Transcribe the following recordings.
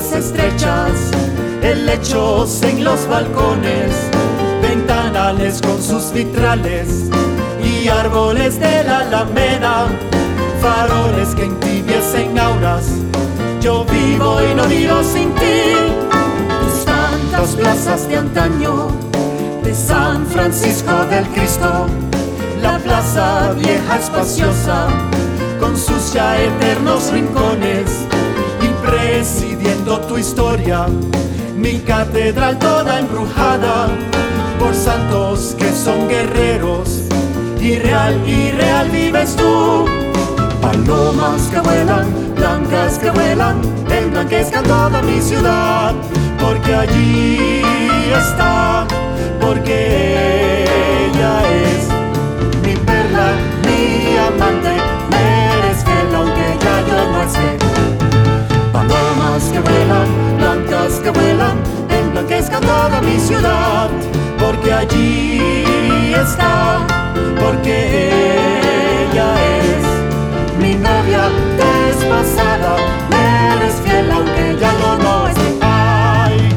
las estrechas, helechos en los balcones, ventanales con sus vitrales y árboles de la alameda, faroles que entibiecen auras. Yo vivo y no vivo sin ti. Tus tantas plazas de antaño, de San Francisco del Cristo, la plaza vieja espaciosa, con sus ya eternos rincones, y presidiendo tu historia, mi catedral toda embrujada por santos que son guerreros, y real vives tú. Palomas que vuelan, blancas que vuelan, emblanquezcan toda mi ciudad, porque allí está, porque ella es mi perla, mi amante, me eres fiel aunque ya yo no esté. Palomas que vuelan, blancas que vuelan, emblanquezcan toda mi ciudad, porque allí está, porque ella es mi novia desposada, me eres fiel aunque ya yo no esté. Ay.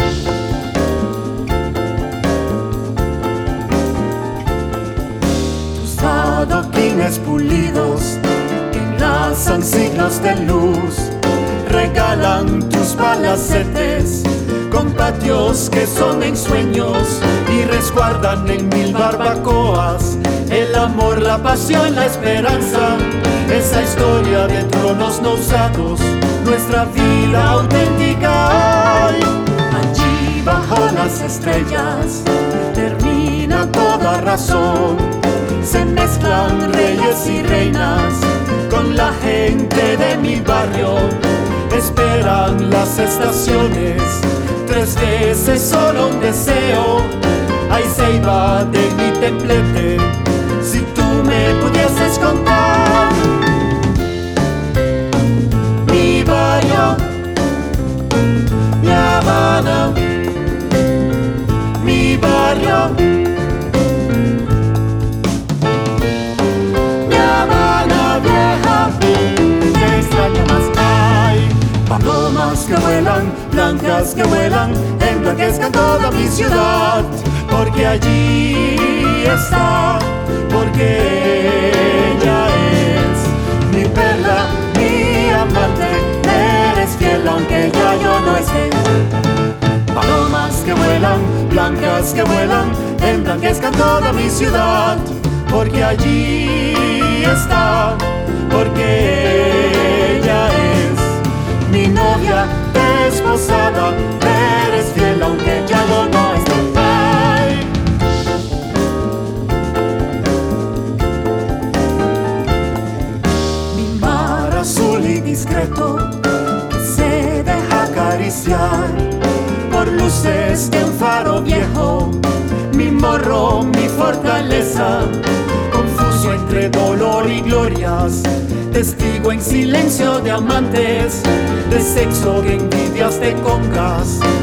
Tus adoquines pulidos que enlazan siglos de luz, regalan tus palacetes con patios que son ensueños y resguardan en 1000 barbacoas el amor, la pasión, la esperanza, esa historia de tronos no usados, nuestra vida auténtica. Ay, allí bajo las estrellas termina toda razón, se mezclan reyes y reinas con la gente de mi barrio, esperan las estaciones, 3 veces solo un deseo. Ay, ceiba de mi templete, si tú me pudieses contar mi barrio, mi Habana, mi barrio, mi Habana vieja, te extraño más. Ay, palomas que vuelan, blancas que vuelan, emblanquezcan toda mi ciudad, porque allí está, porque ella es mi perla, mi amante, me eres fiel aunque ya yo no esté. Palomas que vuelan, blancas que vuelan, emblanquezcan toda mi ciudad, porque allí está, porque ella es mi novia desposada, me eres fiel aunque ya yo no esté. Discreto que se deja acariciar por luces de un faro viejo, mi morro, mi fortaleza, confuso entre dolor y glorias, testigo en silencio de amantes, de sexo, de envidias, de congas,